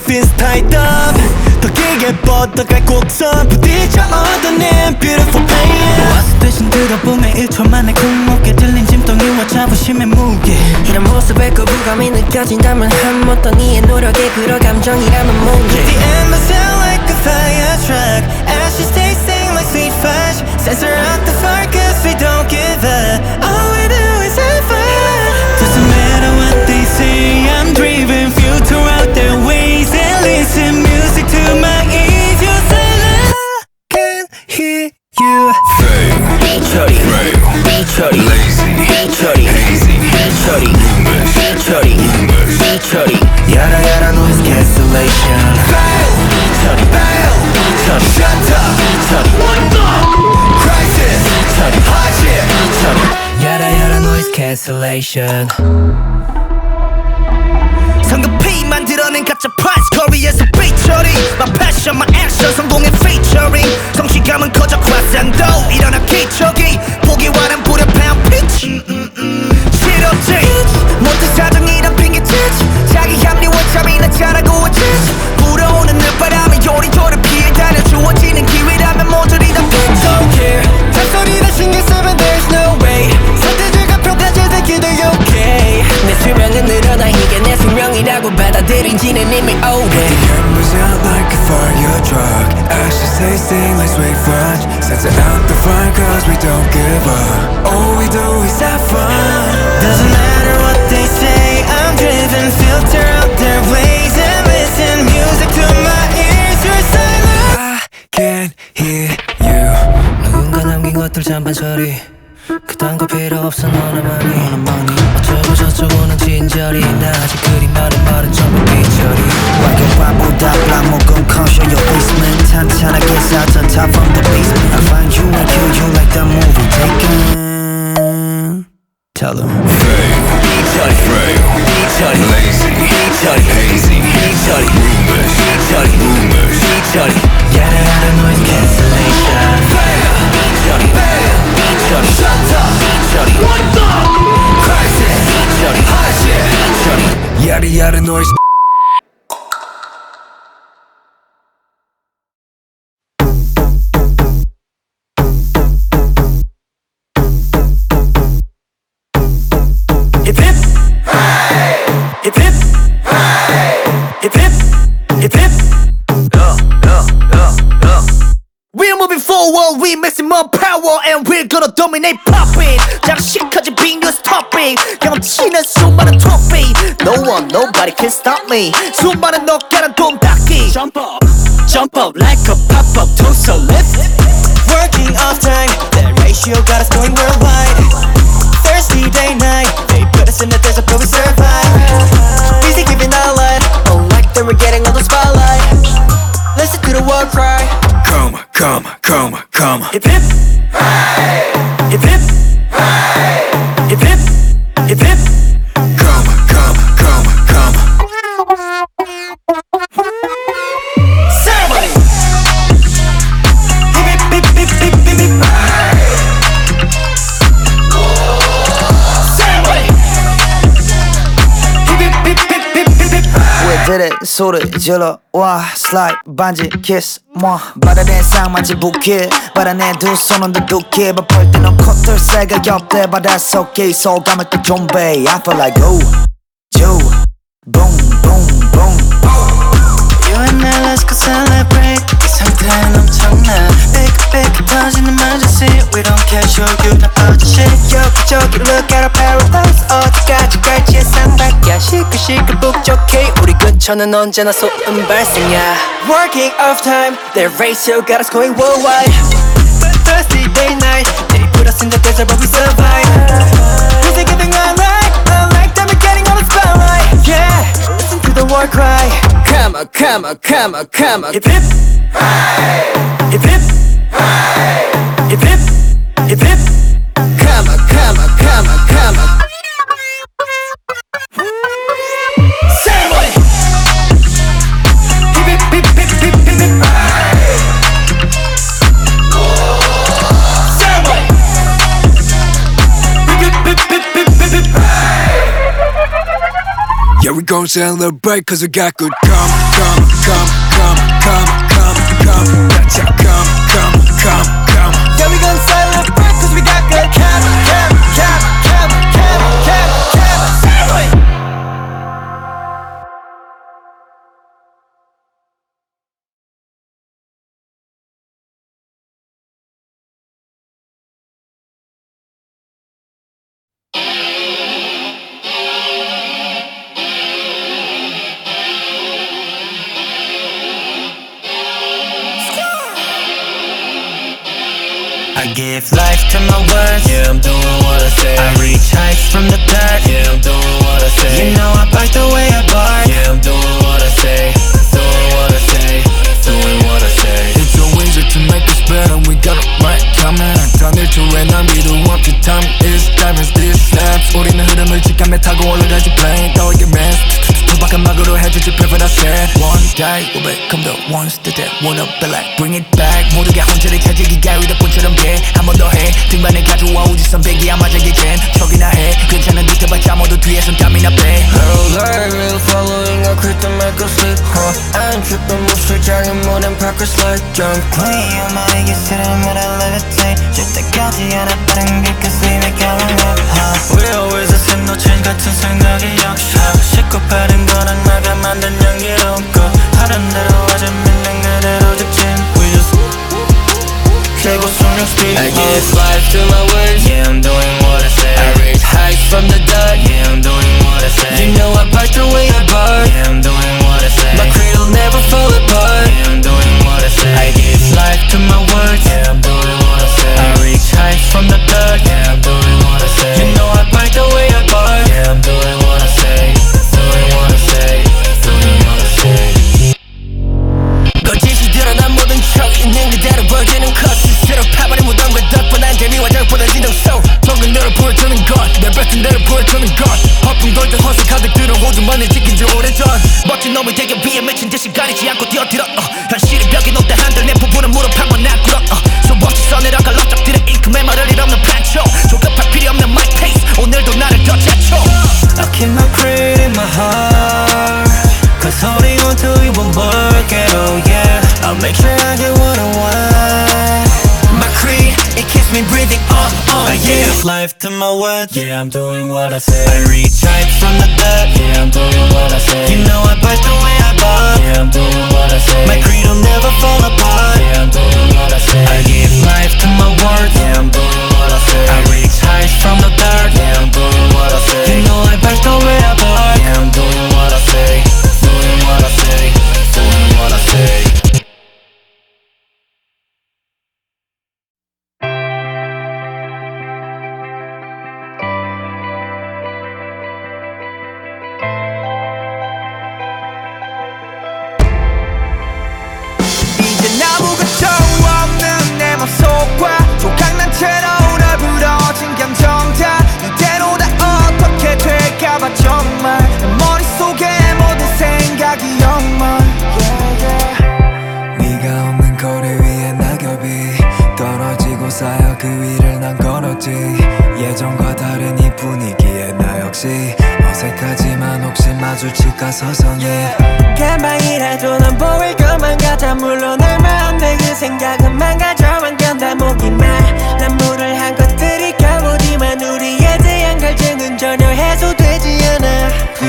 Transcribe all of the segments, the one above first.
freestyle dub 더 길게 뻗어갈 곡선 부딪혀 얻어낸 beautiful pain 와서 대신 들어보면 1초 만에 굴목에 들린 짐덩이와 자부심의 무게 이런 모습에 거부감이 느껴진다면 한 어떤 이의 노력에 그럴 감정이라면 뭔지 The end must sound like a fire truck Ashes tasting like sweet fudge Censor out the fire cause we don't give up All we do is have fun Doesn't matter what they say I'm driven filter out their ways And listen music to my ears You silence I can hear you Chuddy, chuddy, lazy, hazy, chuddy, chuddy, yada yada noise cancellation. Chuddy, chuddy, shut up, chuddy, what the crisis, chuddy, hardship, chuddy, yada yada noise cancellation. 성급히 만들어낸 가짜 price 거리에서 삐처리 My passion, my action 성공의 featuring 성취감은 커져 과상도 일어나 기적이 보기와는 불협화음 pitch 싫었지 모든 사정이란 핑계짓 자기 합리화 잠이나 잘하고 있지 불어오는 늦바람에 요리조리 피해 다녀 주어지는 기회라면 모조리 다 pitch Don't care 잔소리 다 신경 쓰면 there's no way 선택지가 평가질 새끼들 okay 내 수명은 늘어나 이게 내 숙명이라고 받아들인지는 이미 오래 The embers out like a fire truck Ashes tasting like sweet fudge Sets out the fire cause we don't give up All we do is have fun Doesn't matter what they say I'm driven filter out their ways And listen music to my ears You're silent I can't hear you 누군가 남긴 것들 잔반 처리 그딴 거 필요 없어 너나만이 어쩌고 저쩌고는 친절히 나 아직 그리 말은 전부 삐처리 와경과보다 black caution your basement 탄탄하게 쌓던 top from the basement I find you and kill you like the movie Taken Tell them chuddy, lazy, hazy, rumors, Yada yada noise cancellation shut up, what the crisis, hardship, yada yada noise. Hip hip Hip hip Hip hip Hip hip We're moving forward, we mixing more power And we're gonna dominate popping 장식커진 big news topic 경험치는 수많은 trophy No one, nobody can stop me 수많은 어깨란 돈 닦기 Jump up like a pop-up torso lift Working off time, that ratio got us going worldwide Thirsty day night, they put us in the desert but we survive Busy giving our light, unlike that we're getting all the spotlight Listen to the war cry Come. Hip hip Hip hip Hip hip Hip hip Come. Ceremony Hip hip hip hip hip hip Ceremony Hip hip hip hip hip hip We did it 소리 질러 와 slide 반지 kiss 뭐 바다된 쌍만지 부케 바다내 두 손은 두둑해 바쁠 때는 콧들 새가 옆에 바닷속에 소감을 또 좀배 I feel like go boom You and I let's go celebrate 이 상태는 엄청나 빅 터지는 emergency We don't care 쇼규 나빠진 shit 여기저기 look at our paradise 어디까지 갈지 예상밖이야 시끌시끌 북적해 우리 근처는 언제나 소음 발생이야 Working off time Their ratio got us going worldwide Thirsty day night They put us in the desert but we survive Music giving our light Unlike them we're getting on the spotlight Yeah, listen to the war cry Come on Hip hip Hip hip Hip hip Hip hip Come on Ceremony Hip hip hip hip hip hip hip Ceremony Hip hip hip hip hip hip Yeah, we gon' celebrate cause we got good karma come, come, come, come, come, come. Let's come, come, come, come. Yeah, we gon' celebrate cause we got good cab, cab, cab, cab, cab, cab, cab. Celebrate! I give life to my words, yeah, I'm doing what I say. I reach heights from the dirt, yeah, I'm doing what I say. You know I bite the way I bark, yeah, I'm doing what I say. Doing what I say, doing what I say. It's so easy to make us better, we got it right coming. 단 1초에 낭비도 없지, time is time is this snaps. 우리는 흐름을 직감에 타고 올라가지 plane. 너에게 man 투박한 막으로 해주지 prefer I said. One day we'll become the ones that they wanna be like. Bring it back, 모두가 혼자를 가지기가 위대폰처럼 돼. 한 번 더 해, 등반에 가져와 우주선 배기야 맞아게 젠 척이나 해, 괜찮은 듯 해봤자 모두 뒤에선 땀이나 빼. Hello there, following a creep to make us sleep, I'm tripping, 무술장인 모든 parkers like jump. Play on my ears to the moon I levitate. 줄 때까지 않아 빠른 길 cause we make our own rap. We always the same no change 같은 생각이 역사. 싣고 빠른 건 악마가 만든 연기롭고 하던 대로 아주 밀린 그대로 직진. We just 최고 속력 speed. I give life to my words, yeah, I'm doing what I say. I reach heights from the dirt, yeah, I'm doing what I say. You know I bite the way I bark, yeah, I'm doing what I say. My creed'll never fall apart, yeah, I'm doing what I say. I give life to my words, yeah, I'm doing what I say. I reach heights from the dirt, yeah, I'm doing what I say. You know I bite the way I bark, yeah, I'm doing what I say. Doing what I say, doing what I say. 거짓이 드러난 모든 척 있는 그대로 벌지는 컷 스스로 파버린 무덤과 덕분한 재미와 적보다 진정성 먹은 대로 보여주는 것내 뱉은 대로 보여주는 것 허풍 돌듯 허세 가득 들어 호두만을 지킨 지 오래전 멋진 놈이 되기 위해 맺힌 듯이 가리지 않고 뛰어들어 현실이 벽에 놓대 한들 내 부부는 무릎하고 난 굴어 수없이 써내려가 럭적들의 잉크에 말을 일 없는 판초 조급할 필요 없는 my pace 오늘도 나를 더 제쳐 I keep my pride in my heart cause holding on to you won't work at all, yeah. I'll make sure I get what I want. My creed, it keeps me breathing on, I give life to my words, yeah, I'm doing what I say. I reach heights from the dirt, yeah, I'm doing what I say. You know I bite the way I bark, yeah, I'm doing what I say. My creed will never fall apart, yeah, I'm doing what I say. I give life to my words, yeah, I'm doing what I say. I reach heights from the dirt, yeah, I'm doing what I say. You know I bite the way I bark, yeah, I'm doing what I say. Doing what I say, doing what I say. 이제 아무것도 없는 내 맘속과 조각난 채로 널 부러진 감정 다 이대로 다 어떻게 될까봐 정말 내 머릿속에 모든 생각이 엉망 네가 없는 거리 위에 낙엽이 떨어지고 쌓여 그 위를 난 걸었지 예전과 다른 이 분위기에 나 역시 어색하지만 혹시 마주칠까 서성해 금방이라도 넌 보일 것만 같아 물론 얼마 안 돼 그 생각은 망가져만 견다보기만 난 물을 한 것들이 가보지만 우리에 대한 갈증은 전혀 해소되지 않아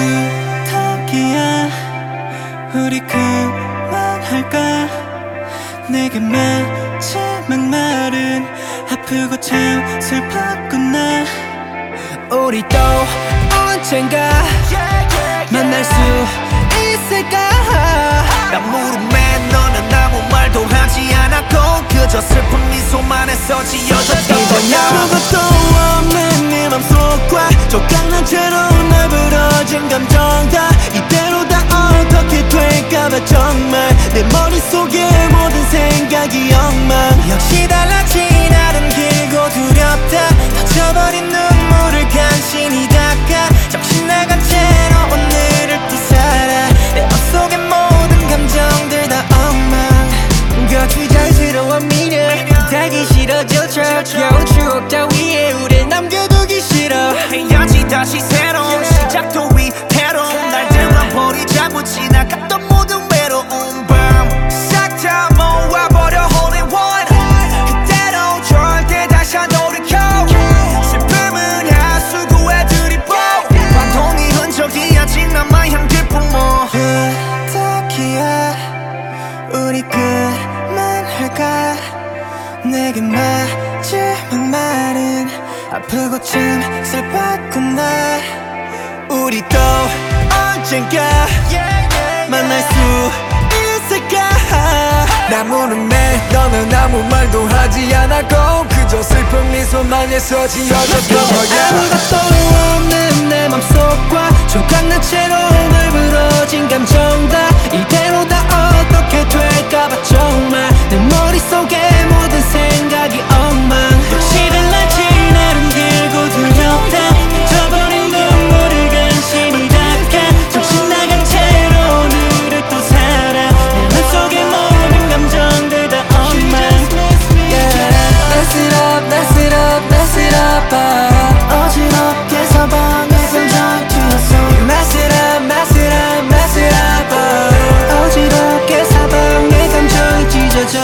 부탁이야 우리 그만할까 내게 마지막 말은 아프고 참 슬펐구나 우리도 언젠가 만날 수 있을까 난 무릎에 너는 아무 말도 하지 않았고 그저 슬픈 미소만 해서 지어졌던 거야 아무것도 없는 네 맘속과 조각난 채로 날 부러진 감정 다 이대로 다 어떻게 될까봐 정말 내 머릿속에 모든 생각이 엉망 역시 달라진 나는 길고 두렵다 다쳐버린 눈물을 간신히 닦아 정신 나간 채로 오늘을 또 살아 내 맘속에 모든 감정 내게 마지막 말은 아프고 참 슬펐던 날 우리도 언젠가 만날 수 있을까 난 모르네 너는 아무 말도 하지 않았고 그저 슬픈 미소만 해서 지어졌던 거야 아무것도 없는 내 맘속과 조각난 채로 늘부러진 감정 다 이대로 다 어떻게 될까봐 정말 내 머릿속에 모든 생각이 엉망 시간 날지 나름 길고 두렵다 젖어버린 눈물을 간신히 닦아 정신 나간 채로 오늘을 또 살아 내 맘속에 모든 감정들 다 엉망 Mess it up, mess it up, mess it up 어지럽게 사방에 감정 튀었어 Mess it up, mess it up, mess it up 어지럽게 사방에 감정이 찢어져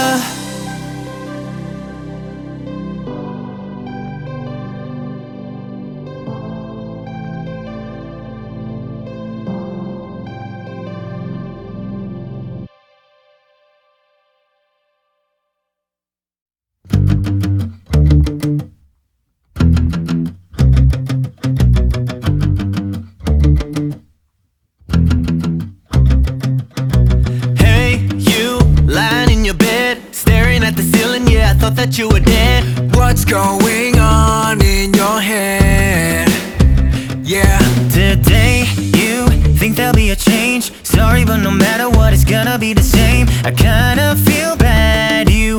Hey, you lying in your bed, staring at the ceiling. Yeah, I thought that you were dead. What's going on in your head? Yeah Today, you think there'll be a change. Sorry, but no matter what, it's gonna be the same. I kinda feel bad. You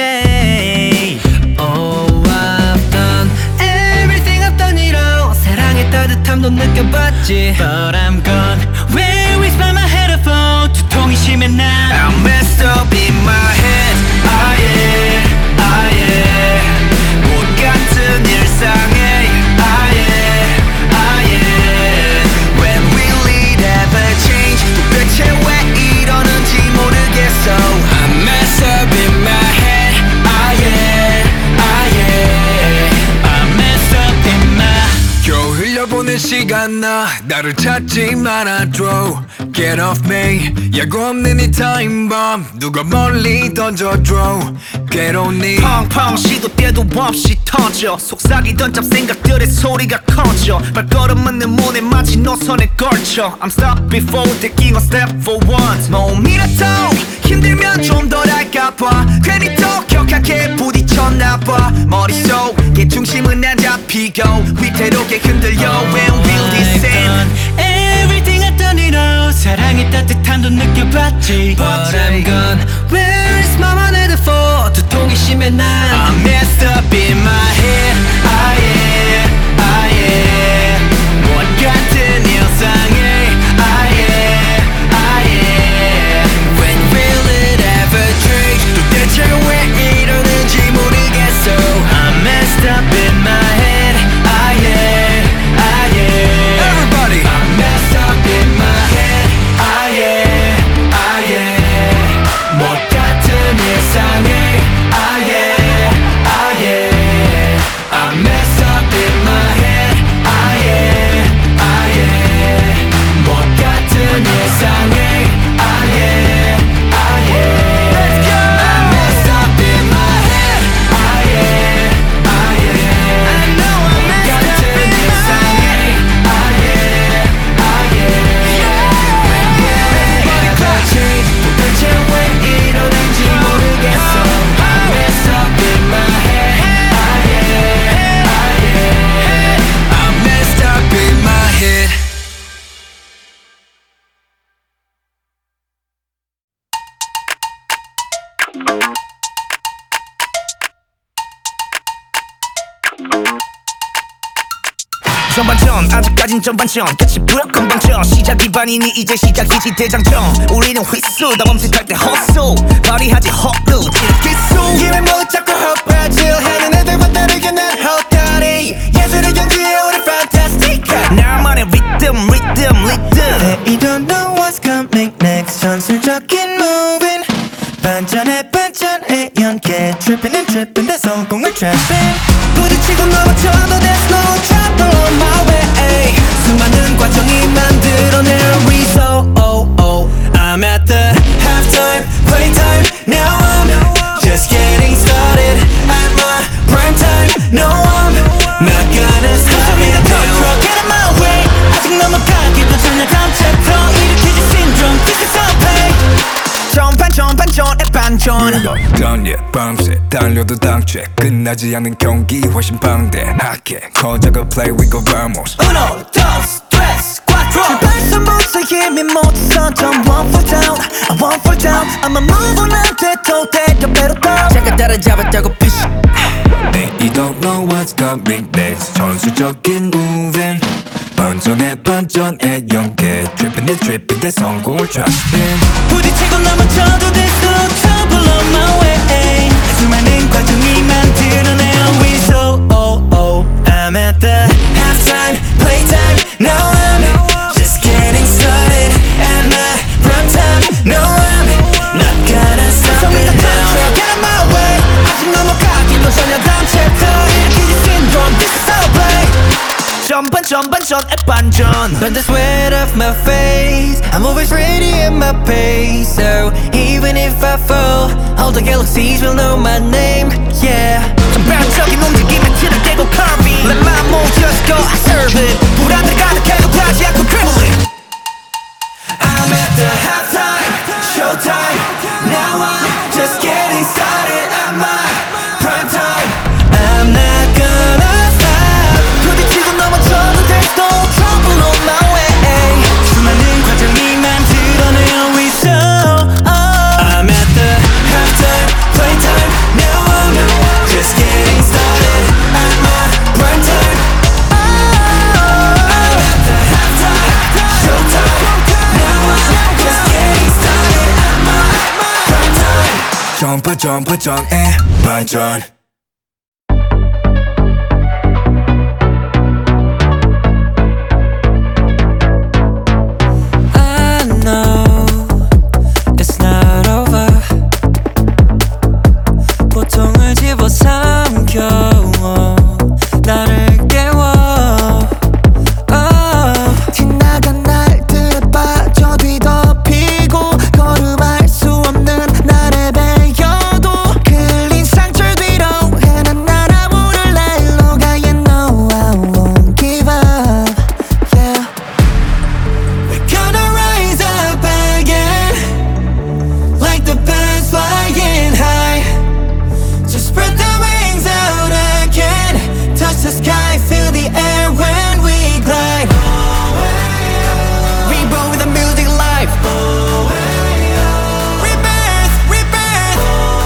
okay? Oh, I've done everything I've done it all. 사랑의 따뜻함도 느껴봤지. But I'm gone. Where is my headphone? 두통이 심해 난 I'm messed up in my head. Ah yeah, ah yeah. 못 같은 일상에 Ah yeah, ah yeah. When will it ever change? 도대체 왜 이러는지 모르겠어. I'm messed up in my head. Ah yeah, ah yeah. I'm messed up in my 겨우 흘려보낸 시간 나를 찾지 말아줘 Get off me 야구 없는 이 타임밤 누가 멀리 던져줘 괴로운 네 펑펑 시도 때도 없이 터져 속삭이던 잡생각들의 소리가 커져 발걸음은 내 문에 마치 노선에 걸쳐 I'm stopped before taking a step for once 몸이라도 힘들면 좀 덜 할까봐 괜히 더 격하게 부딪혔나봐 머릿속에 중심은 안 잡히고 위태롭게 흔들려 When will this end Everything I've done it all 사랑의 따뜻함도 느껴봤지 But I'm gone Where is my money for 두통이 심해 난 I'm messed up in my head Ah yeah, ah yeah 못 같은 일상에 Ah yeah, ah yeah When will it ever change 도대체 왜 이러는지 모르겠어 I'm messed up in my head Ah yeah, ah yeah Everybody I'm messed up in my head Ah yeah, ah yeah 못 같은 일상에 Ah yeah, ah yeah I'm messed up in my head Ah yeah, ah yeah 못 같은 일상에 Ah yeah, ah yeah Let's go! I'm messed up in my head Ah yeah, ah yeah I know I'm messed up in my head Ah yeah, ah yeah When will everybody change 도대체 왜 이러는지 모르겠어 I'm messed up in my head Ah yeah, ah yeah I'm messed up in my head 전반전 아직까진 전반전 끝이 불건방져 시작이 반이니 이제 시작이지 대장전 우리는 휘수 다 멈칫할 때 헛소 발휘하지 헛루 기수 기회 못 잡고 헛발질하는 애들과 다르게 난 헛다리 예술의 경지에 우리 fantastic 나만의 리듬 They don't know what's coming next 전술적인 moving 반전에 반전에 연계 Tripping and tripping 내 성공을 trapping 부딪히고 넘어져도 there's no trouble on my way 수많은 과정이 만들어낸 result I'm at the halftime playtime now I'm just getting started 반전 전예 밤새 달려도 당최 끝나지 않는 경기 훨씬 방대하게 거저가 play we go vamos Uno, dos, tres, cuatro 출발선부터 힘이 모두 전 one fall down I won't fall down I'ma move on 한테도 대려 배로 down 잠깐 따라잡았다고 피시 You don't know what's coming next 전술적인 moving 반전에 반전의 연계 Tripping it tripping 내 성공을 trust in 부딪히고 넘어져도 there's no trouble on my way 수많은 과정이 만들어낸 We so oh oh I'm at the halftime playtime Now I'm just getting started At my prime time No I'm not gonna stop it now Get out my way 아직 넘어가기도 전혀 다음 chapter 일으키지 syndrome This is how I play 전반전의 반전 Burn the sweat off my face I'm always ready at my pace So even if I fall All the galaxies will know my name Yeah 전반적인 움직임에 틀을 깨고 curvy Let my move just go I serve it 불안을 가득해도 가지 않고 dribble it I'm at the halftime showtime Now I'm just getting started at my prime time I'm not gonna stop 부딪히고 넘어져도 there's no trouble on my way 수많은 과정이 만들어낸 We so I'm at the halftime playtime Now I'm just getting started at my prime time I'm at the halftime showtime Now I'm just getting started at my prime time 전반전의 반전 I know it's not over 고통을 집어삼켜 나를 깨워 지나간 날들에 빠져 뒤덮이고 걸음할 수 없는 날에 베여도 흘린 상처 뒤로 해난 날아오를래 일로 가 You know I won't give up Yeah We're gonna rise up again Like the birds flying high Just spread the wings out again Touch the sky, feel the air when we glide Reborn with the music life Rebirth, rebirth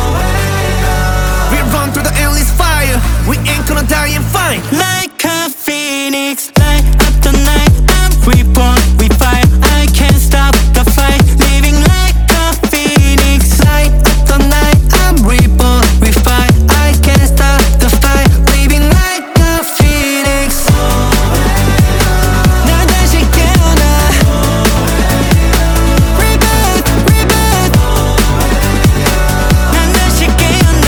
We run through the endless fire We ain't gonna die and fight Like a phoenix, light up the night I'm reborn, we fight I can't stop the fight Living like a phoenix, light up the night I'm reborn, we fight I can't stop the fight Living like a phoenix 난 다시 깨어나 Rebirth, rebirth 난 다시 깨어나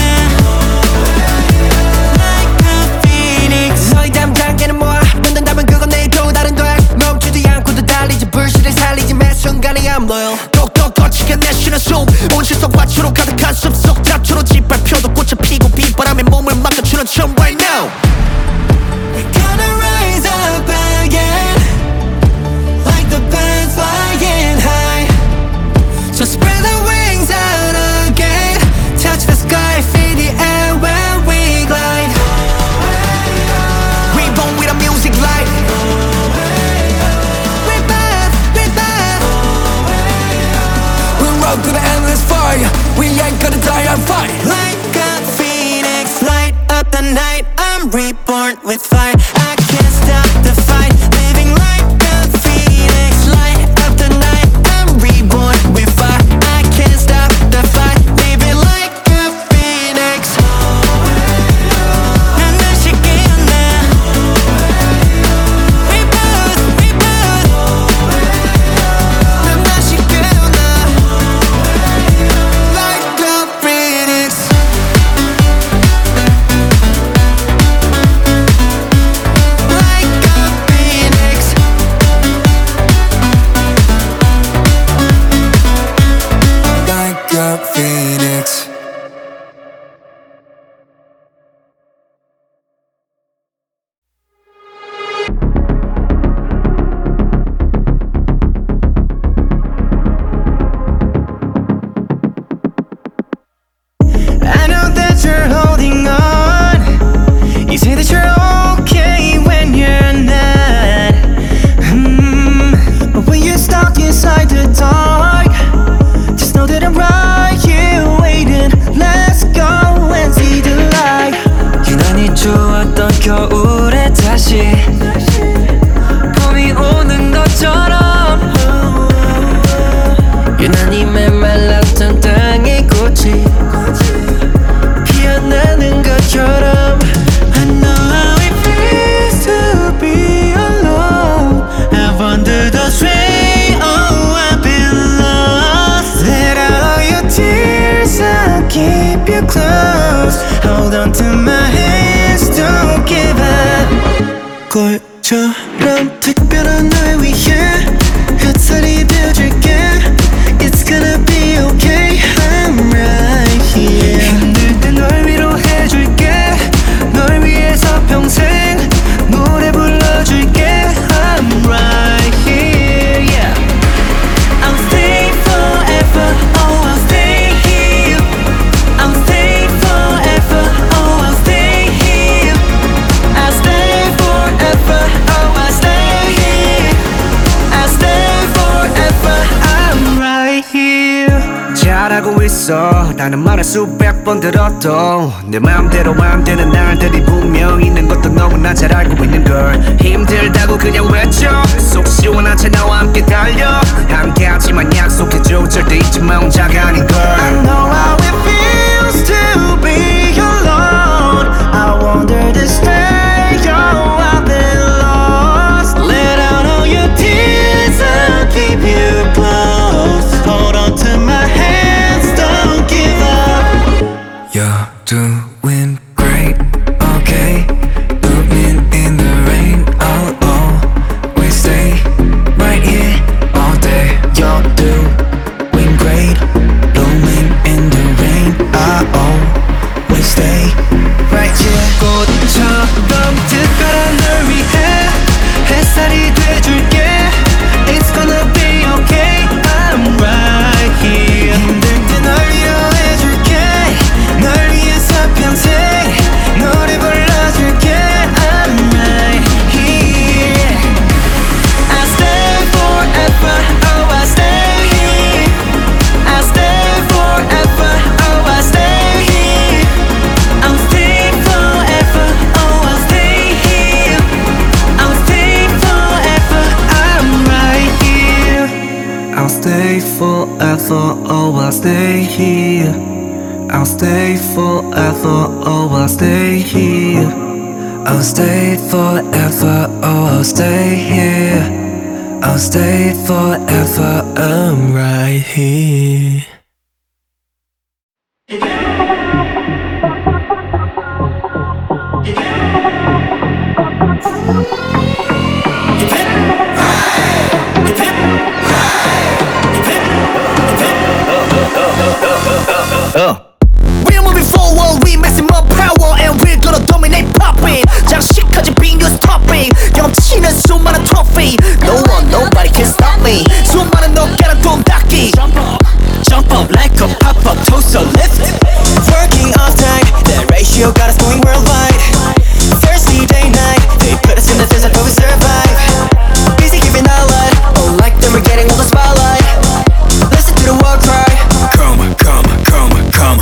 Like a phoenix 너의 담장에는 뭐야 묻는다면 그건 내일 또 다른 돼 멈추지 않고도 달리지 불씨를 살리지 매 순간에 I'm loyal 똑똑 거치게 내쉬는 숨 온실속 화초로 가득한 숲속 잡초로 짓밟혀도 꽃을 피고 빗바람에 몸을 막아주는 춤 right now We're gonna rise up again Like the birds flying high So spread the wings out again Touch the sky, feel the air when we glide Reborn with a music light Rebirth, rebirth We run through the endless fire We ain't gonna die and fight Like a phoenix, light up the night I'm reborn with fire I can't stop the fight Living like a phoenix, light up the night I'm reborn with fire I can't stop the fight Living like a phoenix 난 다시 깨어나 Rebirth, rebirth 난 다시 깨어나 Like a phoenix that you're holding on. You say that you're okay when you're not. But when you're stuck inside the dark, just know that I'm right here waiting. Let's go and see the light. 유난히 좋았던 겨울에 다시 봄이 오는 것처럼, 유난히 메말랐던 땅의 꽃이 피어나는 것처럼. I know how it feels to be alone. I've wandered astray, oh I've been lost. Let out all your tears, I'll keep you close. Hold on to my hands, don't give up. 꿀처럼 특별한 날 위해 햇살이 되어줄게. It's gonna be okay, I'm right here. 힘들 때 널 위로해줄게. 널 위해서 평생 노래 불러줄게. I'm right here, yeah. I'll stay forever, oh I'll stay here. I'll stay forever, oh I'll stay here. I'll stay forever, oh I'll stay here. I'll stay forever, I'm right here. 잘하고 있어 라는 말을 수백 번 들어도 내 마음대로 안 되는 날들이 분명 있는 것도 너무나 잘 알고 있는 걸. 힘들다고 그냥 외쳐 속 시원한 채 나와 함께 달려. 함께하지만 약속해줘 절대 잊지 마 혼자가 아닌 걸. I know how it feels to be alone. I wonder this day, oh I've been lost. Let out all your tears, I'll keep you close. Hold on to my hands, don't give up. You're doing great, okay. Blooming in the rain, I'll always stay right here all day. You're doing great, blooming in the rain. I always stay right here. 꽃처럼 특별한 널 위해 햇살이 돼줄게. It's gonna be okay, I'm right here. 힘들 때 널 위로해줄게. 널 위해서 평생 노래 불러줄게. I'm right here. I'll stay forever, oh I'll stay here. I'll stay forever, oh I'll stay here. I'll stay forever, oh I'll stay here. I'll stay forever, I'm right here. I'll stay forever, oh I'll stay here. I'll stay forever, oh I'll stay here. I'll stay forever, oh I'll stay here. I'll stay forever, I'm right here. We're moving forward, we maximum power and we're gonna dominate popping. 장식까지 빙 뉴스 토핑 경치는 수많은 트로피. No one, nobody can stop me. 수많은 어깨는 돈 닦기. Jump up like a pop-up toaster lift. Working all time, that ratio got us going worldwide. Thursday day night, they put us in the desert but we survive. Busy giving our life, oh like them we're getting all the spotlight. Listen to the war cry. Come, come, come, come.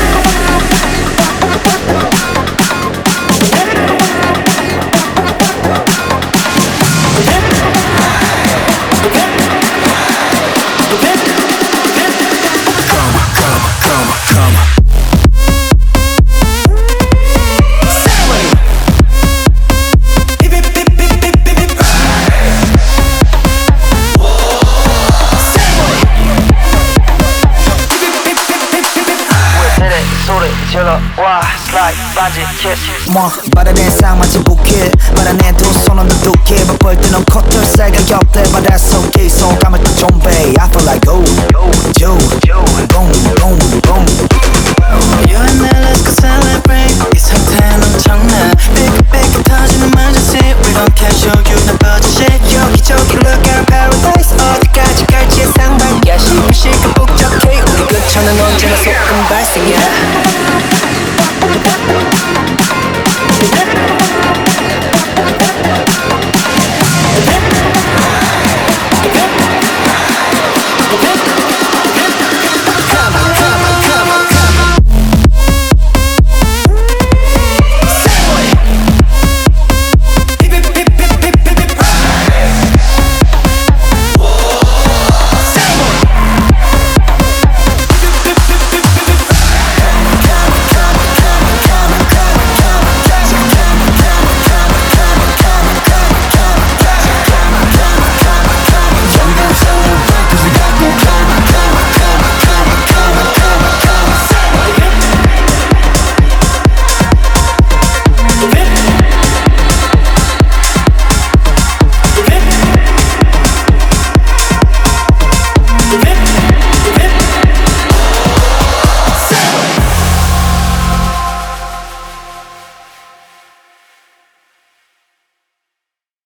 바다는 쌍마치 부킷 바다내 두 손은 두둑해 바쁠 때는 콧들 새가 옆에 바다 속에 소감을 또 좀배 I feel like go, do, boom